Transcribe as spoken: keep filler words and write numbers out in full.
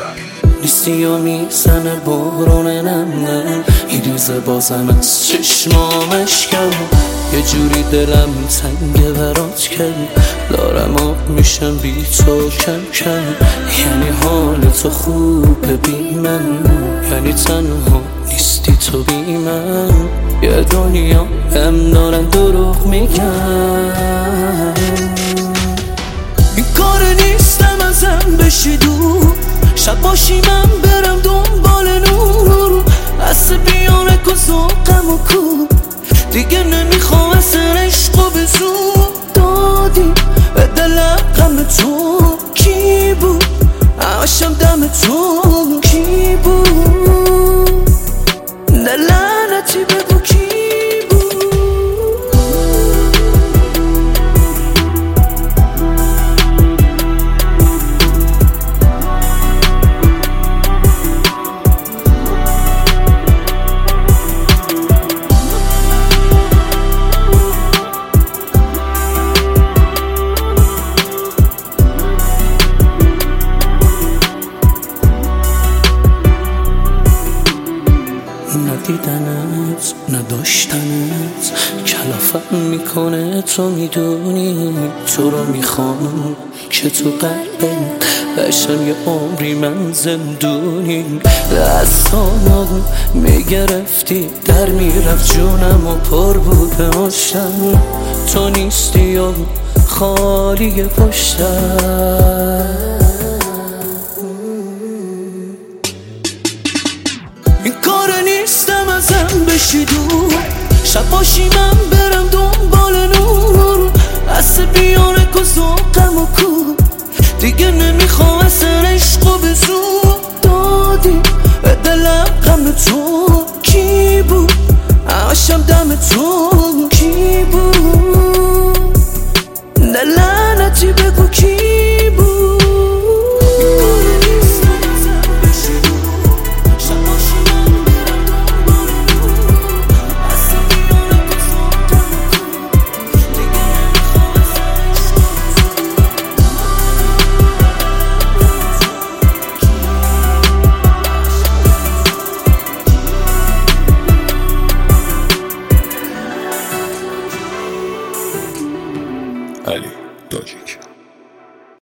نیستی و میزنه بارون نم نم میریزه بازم از چشمامش کم یه جوری دلم تنگه برات کم دارم آب میشم بی تو کم کم یعنی حال تو خوبه بی من یعنی تنها نیستی تو بی من یه دنیا هم دارن دروغ میگن این کار نیستم ازم بشی دور شب باشی من برم دنبال نور بس بیانه کن ذوقم و کو دیگه نمیخوام اصلا عشقو به زور دادی به دلم غم تو کی بود همشم دم تو کی بود نه لعنتی بگو کی ندیدنت نداشتنت کلافم میکنه تو میدونی تو رو میخوام که تو قلبت بشم یه عمری من زندونی دستانم میگرفتی در میرفت جونم و پر بود به عشقم تو نیستی و خالی پشتم این کار نیستم ازم بشی دور شب باشی من برم دنبال نور بس بیانه کن ذوقم و کو دیگه نمیخوام اصلا عشقو به زور دادی به دلم غم تو کی بود همشم دم تو